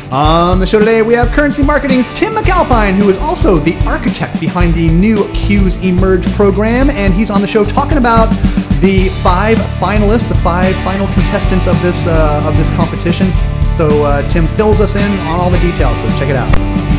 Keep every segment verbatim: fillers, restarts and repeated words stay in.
On the show today, we have Currency Marketing's Tim McAlpine, who is also the architect behind the new Q's Emerge program, and he's on the show talking about the five finalists, the five final contestants of this uh, of this competition. So uh, Tim fills us in on all the details, so check it out.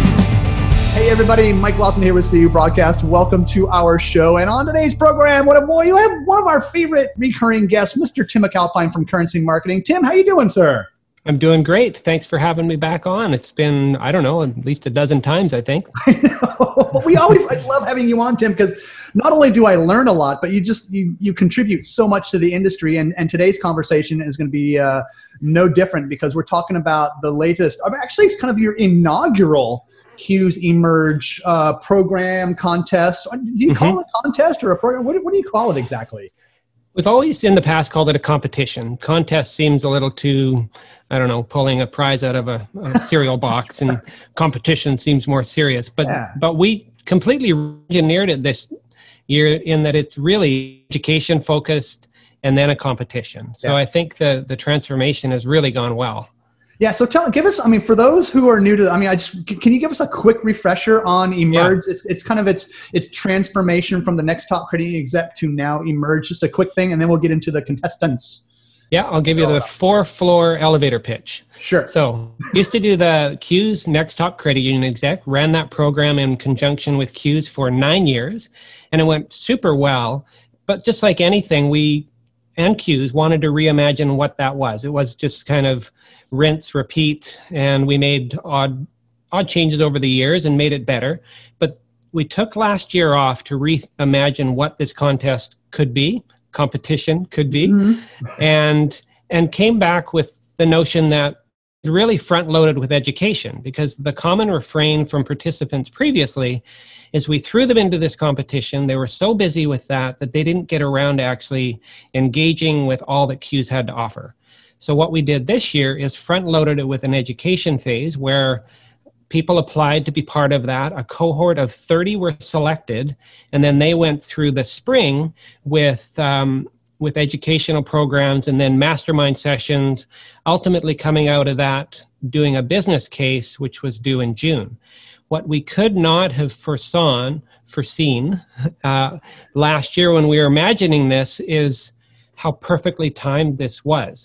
Hey everybody, Mike Lawson here with C U Broadcast. Welcome to our show. And on today's program, what a boy, you have one of our favorite recurring guests, Mister Tim McAlpine from Currency Marketing. Tim, how you doing, sir? I'm doing great. Thanks for having me back on. It's been, I don't know, at least a dozen times, I think. I know. But we always I love having you on, Tim, because not only do I learn a lot, but you just you, you contribute so much to the industry. And, and today's conversation is going to be uh, no different, because we're talking about the latest, actually it's kind of your inaugural Q's Emerge uh, program, contest. Do you call mm-hmm. it a contest or a program? What, what do you call it exactly? We've always in the past called it a competition. Contest seems a little too, I don't know, pulling a prize out of a, a cereal box, and competition seems more serious. But yeah. but we completely engineered it this year in that it's really education focused and then a competition. So yeah. I think the the transformation has really gone well. Yeah, so tell, give us, I mean, for those who are new to, I mean, I just, can you give us a quick refresher on Emerge? Yeah. It's it's kind of its its transformation from the Next Top Credit Exec to now Emerge. Just a quick thing, and then we'll get into the contestants. Yeah, I'll give you the four-floor elevator pitch. Sure. So, used to do the Q's Next Top Credit Union Exec, ran that program in conjunction with Q's for nine years, and it went super well. But just like anything, we and Q's wanted to reimagine what that was. It was just kind of rinse, repeat, and we made odd odd changes over the years and made it better. But we took last year off to reimagine what this contest could be, competition could be, mm-hmm. and and came back with the notion that it really front-loaded with education, because the common refrain from participants previously is we threw them into this competition. They were so busy with that that they didn't get around to actually engaging with all that Q's had to offer. So what we did this year is front-loaded it with an education phase where people applied to be part of that. A cohort of thirty were selected, and then they went through the spring with um, with educational programs and then mastermind sessions, ultimately coming out of that doing a business case, which was due in June. What we could not have foresawn, foreseen uh, last year when we were imagining this is how perfectly timed this was.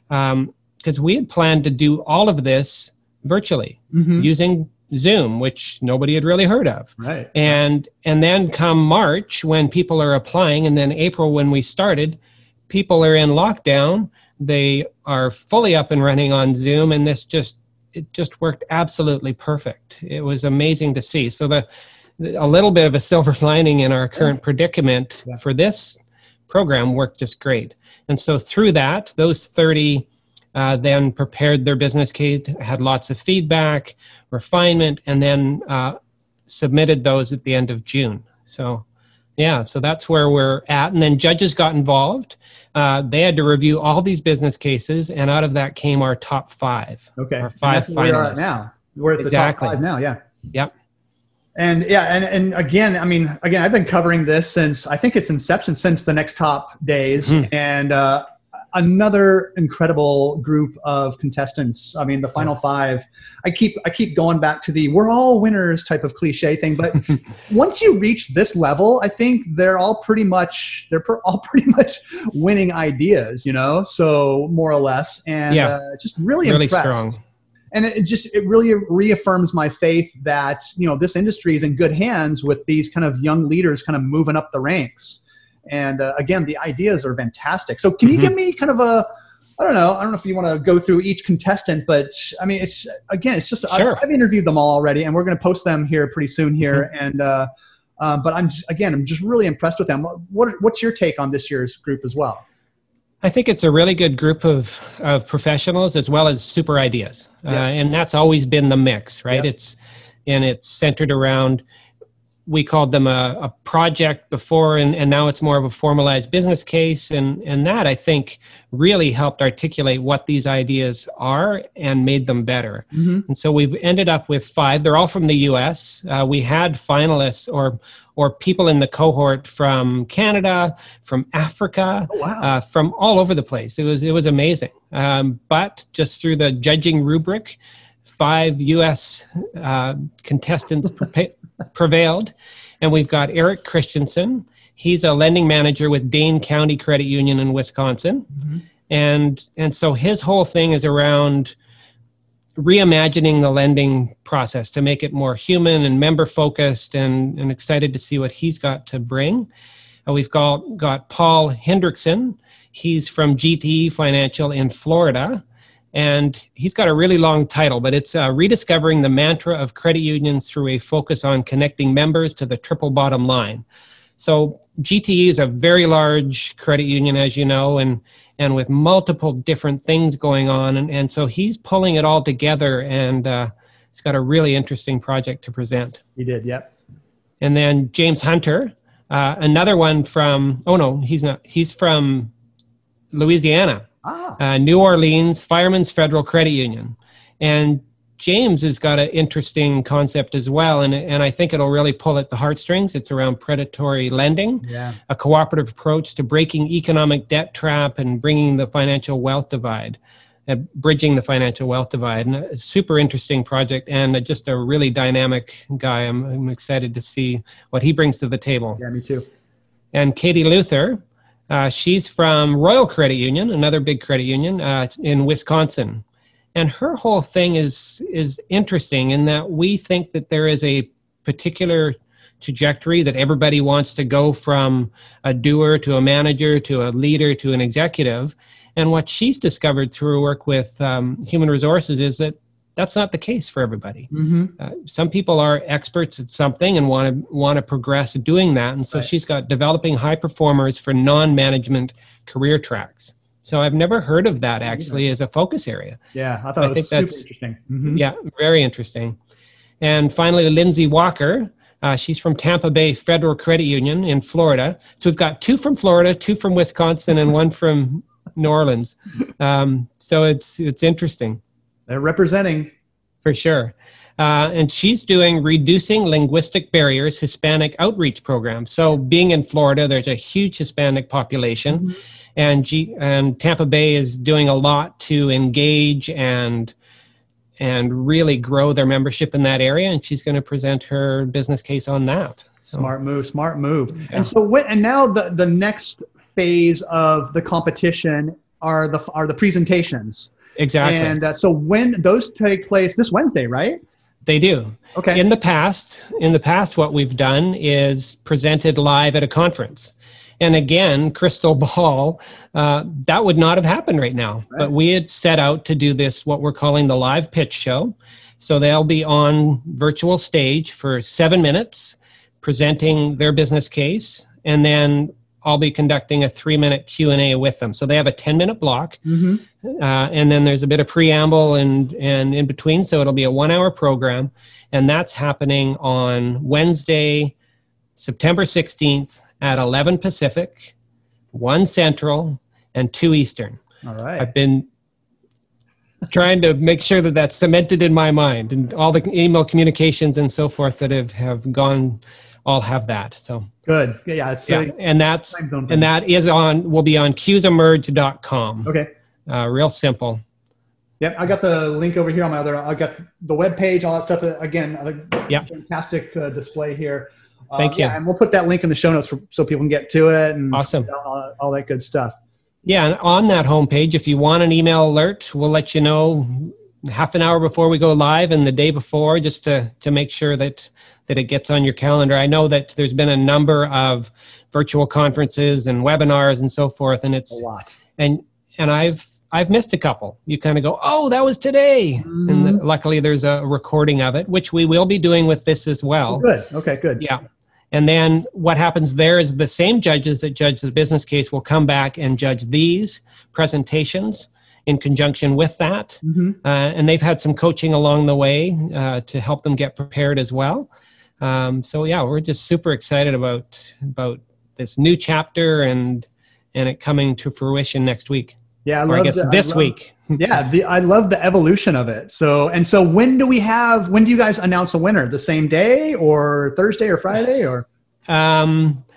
Because um, we had planned to do all of this virtually mm-hmm. using Zoom, which nobody had really heard of. Right. And and then come March, when people are applying, and then April when we started, people are in lockdown. They are fully up and running on Zoom, and this just it just worked absolutely perfect. It was amazing to see. So the, the a little bit of a silver lining in our current yeah. predicament yeah. for this program worked just great. And so through that, those thirty uh, then prepared their business case, had lots of feedback, refinement, and then uh, submitted those at the end of June. So yeah, so that's where we're at. And then judges got involved. Uh, they had to review all these business cases, and out of that came our top five. Okay. Our five and that's where finalists. we are at now. We're at the exactly. top five now, yeah. Yep. And yeah, and, and again, I mean, again, I've been covering this since, I think it's inception, since the Next Top days. Mm. And uh, another incredible group of contestants. I mean, the final five, I keep, I keep going back to the we're all winners type of cliche thing. But once you reach this level, I think they're all pretty much, they're per, all pretty much winning ideas, you know, so more or less. And yeah. uh, just really, really impressed. strong. And it just, it really reaffirms my faith that, you know, this industry is in good hands with these kind of young leaders kind of moving up the ranks. And uh, again, the ideas are fantastic. So can you mm-hmm. give me kind of a, I don't know, I don't know if you want to go through each contestant, but I mean, it's, again, it's just, sure. I've, I've interviewed them all already, and we're going to post them here pretty soon here. Mm-hmm. And, uh, uh, but I'm, just, again, I'm just really impressed with them. What, what's your take on this year's group as well? I think it's a really good group of, of professionals as well as super ideas. Yeah. Uh, and that's always been the mix, right? Yeah. It's, and it's centered around, we called them a, a project before, and, and now it's more of a formalized business case. And, and that, I think, really helped articulate what these ideas are and made them better. Mm-hmm. And so we've ended up with five. They're all from the U S. Uh, we had finalists or or people in the cohort from Canada, from Africa, oh, wow. uh, from all over the place. It was it was amazing. Um, but just through the judging rubric, five U S uh, contestants pre- prevailed. And we've got Eric Christensen. He's a lending manager with Dane County Credit Union in Wisconsin. Mm-hmm. And, and so his whole thing is around reimagining the lending process to make it more human and member focused, and, and excited to see what he's got to bring. Uh, we've got, got Paul Hendrickson. He's from G T E Financial in Florida, and he's got a really long title, but it's uh, Rediscovering the Mantra of Credit Unions Through a Focus on Connecting Members to the Triple Bottom Line. So G T E is a very large credit union, as you know, and and with multiple different things going on. And, and so he's pulling it all together, and uh, he's got a really interesting project to present. He did, yep. And then James Hunter, uh, another one from, oh no, he's not, he's from Louisiana, ah. uh, New Orleans, Fireman's Federal Credit Union. And James has got an interesting concept as well, and, and I think it'll really pull at the heartstrings. It's around predatory lending, yeah. a cooperative approach to breaking economic debt trap and bringing the financial wealth divide, uh, bridging the financial wealth divide. And a super interesting project, and a, just a really dynamic guy. I'm, I'm excited to see what he brings to the table. Yeah, me too. And Katie Luther, uh, she's from Royal Credit Union, another big credit union uh, in Wisconsin. And her whole thing is is interesting in that we think that there is a particular trajectory that everybody wants to go from a doer to a manager to a leader to an executive. And what she's discovered through her work with um, human resources is that that's not the case for everybody. Mm-hmm. Uh, some people are experts at something and want to want to progress doing that. And so right. she's got developing high performers for non-management career tracks. So I've never heard of that actually as a focus area. Yeah, I thought it was think super that's, interesting. Mm-hmm. Yeah, very interesting. And finally, Lindsay Walker. Uh, she's from Tampa Bay Federal Credit Union in Florida. So we've got two from Florida, two from Wisconsin, and one from New Orleans. Um, so it's it's interesting. They're representing. For sure. Uh, and she's doing Reducing Linguistic Barriers Hispanic Outreach Program. So being in Florida, there's a huge Hispanic population. Mm-hmm. And, G, and Tampa Bay is doing a lot to engage and and really grow their membership in that area. And she's going to present her business case on that. So, smart move, smart move. Yeah. And so, when, and now the, the next phase of the competition are the are the presentations. Exactly. And uh, so when those take place this Wednesday, right? They do. Okay. In the past, in the past, what we've done is presented live at a conference. And again, crystal ball, uh, that would not have happened right now. Right. But we had set out to do this, what we're calling the live pitch show. So they'll be on virtual stage for seven minutes, presenting their business case, and then I'll be conducting a three-minute Q and A with them. So they have a ten-minute block, mm-hmm. uh, and then there's a bit of preamble and, and in between, so it'll be a one-hour program, and that's happening on Wednesday, September sixteenth, at eleven Pacific, one Central, and two Eastern. All right. I've been trying to make sure that that's cemented in my mind, and all the email communications and so forth that have, have gone all have that. So good. Yeah. It's, yeah. Uh, and that's, and that is on, will be on Qs emerge dot com. Okay. Uh, real simple. Yep. I got the link over here on my other, I got the web page, all that stuff. Again, yep. Fantastic uh, display here. Uh, Thank you. Yeah, and we'll put that link in the show notes for, so people can get to it and awesome. all, all that good stuff. Yeah. And on that homepage, if you want an email alert, we'll let you know half an hour before we go live and the day before, just to, to make sure that, that it gets on your calendar. I know that there's been a number of virtual conferences and webinars and so forth, and it's a lot. And, and I've, I've missed a couple. You kind of go, oh, that was today. Mm-hmm. And the, luckily there's a recording of it, which we will be doing with this as well. Oh, good. Okay, good. Yeah. And then what happens there is the same judges that judge the business case will come back and judge these presentations in conjunction with that. Mm-hmm. Uh, and they've had some coaching along the way uh, to help them get prepared as well. Um, so yeah, we're just super excited about, about this new chapter and, and it coming to fruition next week. Yeah, I or love I guess the, this I love, week. yeah, the, I love the evolution of it. So, and so when do we have, when do you guys announce a winner? The same day or Thursday or Friday or? Um,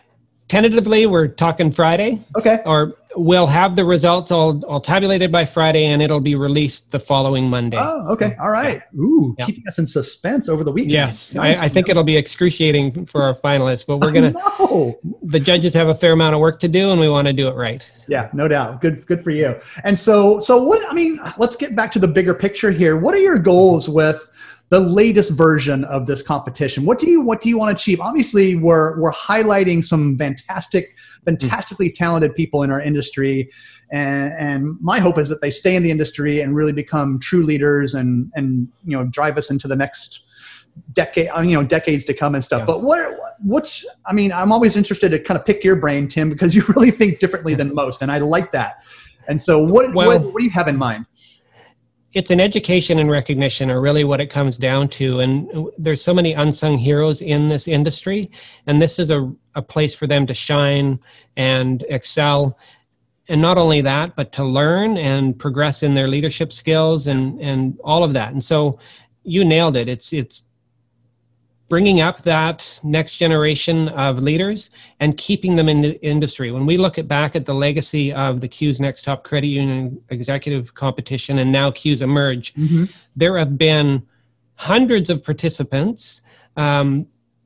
tentatively, we're talking Friday. Okay. Or we'll have the results all, all tabulated by Friday, and it'll be released the following Monday. Oh, okay. All right. Yeah. Ooh, yeah. Keeping us in suspense over the weekend. Yes. Nice. I, I think it'll be excruciating for our finalists, but we're going to, the judges have a fair amount of work to do, and we want to do it right. So. Yeah, no doubt. Good, good for you. And so, so what, I mean, let's get back to the bigger picture here. What are your goals with the latest version of this competition? What do you what do you want to achieve? Obviously, we're we're highlighting some fantastic, fantastically talented people in our industry, and and my hope is that they stay in the industry and really become true leaders and and you know drive us into the next decade, you know, decades to come and stuff. Yeah. But what what's I mean, I'm always interested to kind of pick your brain, Tim, because you really think differently than most, and I like that. And so, what well, what, what do you have in mind? It's an education and recognition are really what it comes down to. And there's so many unsung heroes in this industry. And this is a, a place for them to shine and excel. And not only that, but to learn and progress in their leadership skills and, and all of that. And so you nailed it. It's, it's bringing up that next generation of leaders and keeping them in the industry. When we look at back at the legacy of the CUES Next Top Credit Union Executive Competition and now CUES Emerge, mm-hmm. there have been hundreds of participants, um,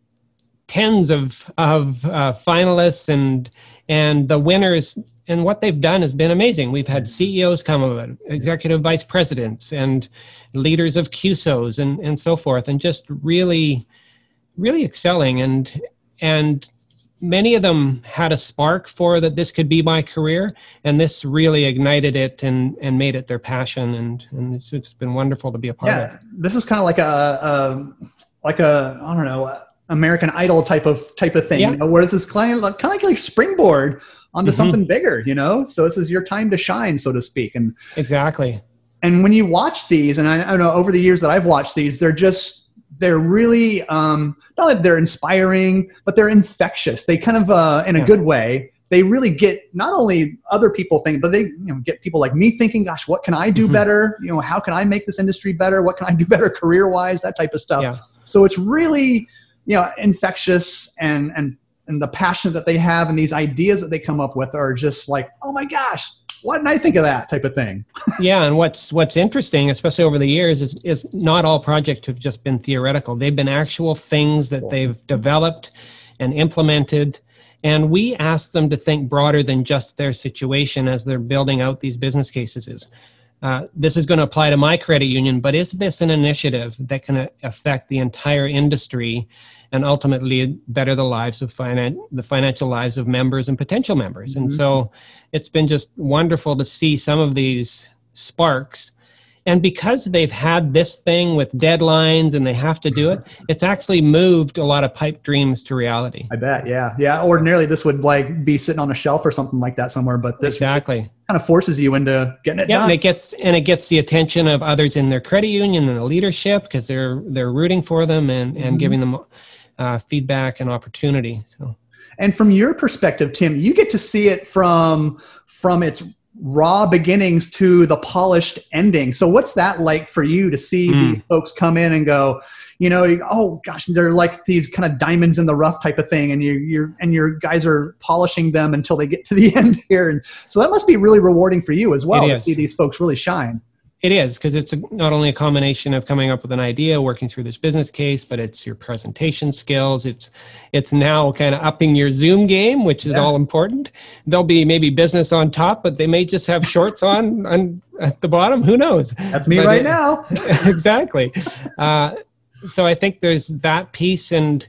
tens of, of uh, finalists, and and the winners. And what they've done has been amazing. We've had C E Os come of it, executive vice presidents, and leaders of C U S Os, and, and so forth, and just really... really excelling, and and many of them had a spark for that this could be my career, and this really ignited it and and made it their passion, and and it's, it's been wonderful to be a part yeah, of. This is kind of like a, a like a I don't know American Idol type of type of thing, yeah. you know, where this is kind of like, kind of like a springboard onto mm-hmm. something bigger, you know. So this is your time to shine, so to speak, and exactly. And when you watch these, and I, I don't know over the years that I've watched these, they're just they're really, um, not that they're inspiring, but they're infectious. They kind of, uh, in a yeah. good way, they really get not only other people think, but they you know, get people like me thinking, gosh, what can I do mm-hmm. better? You know, how can I make this industry better? What can I do better career-wise? That type of stuff. Yeah. So it's really, you know, infectious, and, and, and the passion that they have and these ideas that they come up with are just like, oh my gosh, why didn't I think of that type of thing? Yeah, and what's what's interesting, especially over the years, is is not all projects have just been theoretical. They've been actual things that cool. they've developed and implemented, and we ask them to think broader than just their situation as they're building out these business cases. Is uh, this is going to apply to my credit union, but is this an initiative that can affect the entire industry and ultimately better the lives of finan- the financial lives of members and potential members? Mm-hmm. And so it's been just wonderful to see some of these sparks. And because they've had this thing with deadlines and they have to do it, it's actually moved a lot of pipe dreams to reality. I bet, yeah. Yeah, ordinarily this would like be sitting on a shelf or something like that somewhere, but this exactly kind of forces you into getting it yeah, done. And it gets and it gets the attention of others in their credit union and the leadership, because they're they're rooting for them and, and mm-hmm. giving them uh, feedback and opportunity. So, and from your perspective, Tim, you get to see it from from its raw beginnings to the polished ending. So what's that like for you to see mm. these folks come in and go, you know, oh gosh, they're like these kind of diamonds in the rough type of thing, and you you're and your guys are polishing them until they get to the end here. And so that must be really rewarding for you as well to see these folks really shine. It is, because it's a, not only a combination of coming up with an idea, working through this business case, but it's your presentation skills. It's it's now kind of upping your Zoom game, which is yeah. all important. There'll be maybe business on top, but they may just have shorts on, on at the bottom. Who knows? That's me but right it, now. Exactly. Uh, so I think there's that piece, and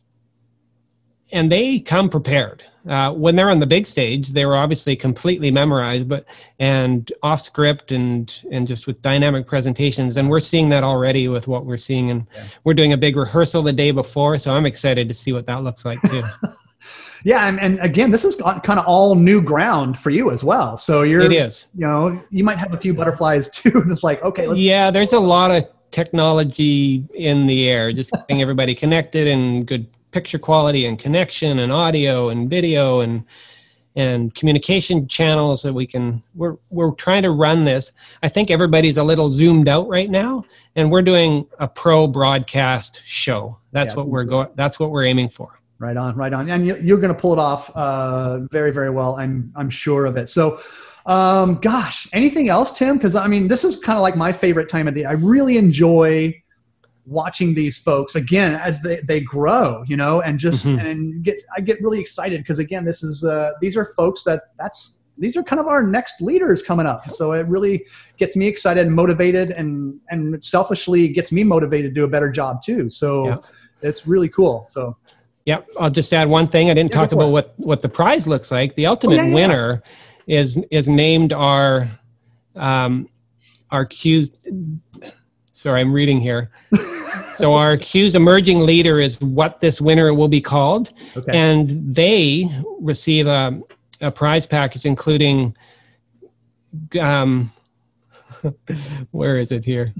and they come prepared. Uh, when they're on the big stage, they were obviously completely memorized, but and off script and and just with dynamic presentations. And we're seeing that already with what we're seeing, and yeah. we're doing a big rehearsal the day before. So I'm excited to see what that looks like too. Yeah, and, and again, this is kind of all new ground for you as well. So you're, it is. You know, you might have a few butterflies too. And it's like, okay, let's. Yeah, there's a lot of technology in the air, just getting everybody connected and good picture quality and connection and audio and video and and communication channels that we can we're we're trying to run this. I think everybody's a little zoomed out right now, and we're doing a pro broadcast show. That's yeah. what we're going that's what we're aiming for. Right on, right on. And you, you're going to pull it off uh, very, very well. I'm, I'm sure of it. So, um, gosh, anything else, Tim? Because I mean, this is kind of like my favorite time of the. I really enjoy watching these folks again as they, they grow, you know, and just mm-hmm. and get I get really excited because again, this is uh, these are folks that that's these are kind of our next leaders coming up. So it really gets me excited and motivated, and and selfishly gets me motivated to do a better job too. So yeah. It's really cool. So. Yep. I'll just add one thing. I didn't yeah, talk about what, what the prize looks like. The ultimate oh, yeah, yeah. winner is is named our um, our Q. Sorry, I'm reading here. So our Q's emerging leader is what this winner will be called, okay. and they receive a a prize package including. Um, where is it here?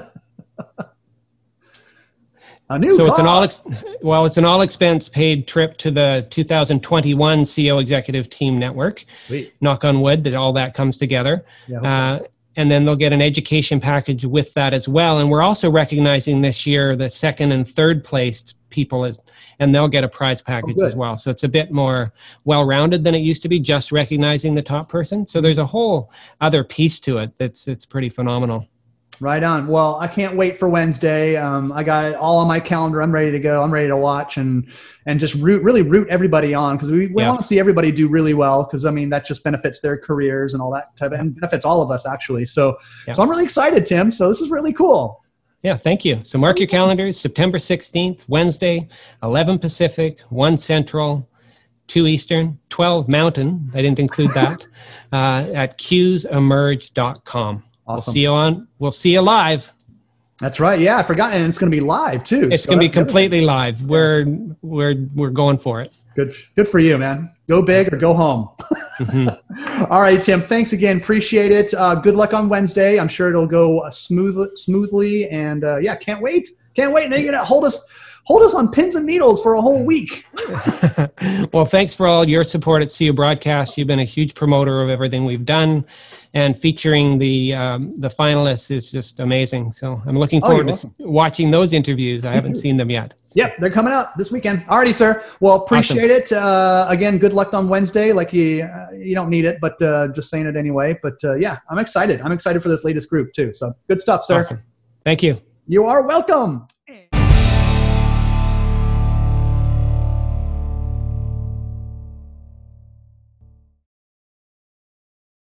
A new so car. it's an all ex- well, it's an all expense paid trip to the two thousand twenty-one C E O Executive Team Network. Sweet. Knock on wood that all that comes together. Yeah, uh, and then they'll get an education package with that as well. And we're also recognizing this year the second and third placed people, as, and they'll get a prize package oh, as well. So it's a bit more well-rounded than it used to be, just recognizing the top person. So there's a whole other piece to it that's it's pretty phenomenal. Right on. Well, I can't wait for Wednesday. Um, I got it all on my calendar. I'm ready to go. I'm ready to watch and and just root, really root everybody on because we, we yeah. want to see everybody do really well because, I mean, that just benefits their careers and all that type of, and benefits all of us, actually. So, yeah. so I'm really excited, Tim. So this is really cool. Yeah, thank you. So mark your calendars, September sixteenth, Wednesday, eleven Pacific, one Central, two Eastern, twelve Mountain. I didn't include that, uh, at Qs emerge dot com. Awesome. We'll see you on. We'll see you live. That's right. Yeah, I forgot, and it's going to be live too. It's so going to be completely live. We're we're we're going for it. Good, good for you, man. Go big or go home. Mm-hmm. All right, Tim. Thanks again. Appreciate it. Uh, good luck on Wednesday. I'm sure it'll go uh, smooth, smoothly, and uh, yeah, can't wait. Can't wait. And then you're gonna hold us. Hold us on pins and needles for a whole week. Well, thanks for all your support at C U Broadcast. You've been a huge promoter of everything we've done, and featuring the um, the finalists is just amazing. So I'm looking forward oh, to watching those interviews. I haven't seen them yet. So. Yep, they're coming up this weekend. Alrighty, sir. Well, appreciate awesome. it. Uh, again, good luck on Wednesday. Like you, uh, you don't need it, but uh, just saying it anyway. But uh, yeah, I'm excited. I'm excited for this latest group too. So good stuff, sir. Awesome. Thank you. You are welcome.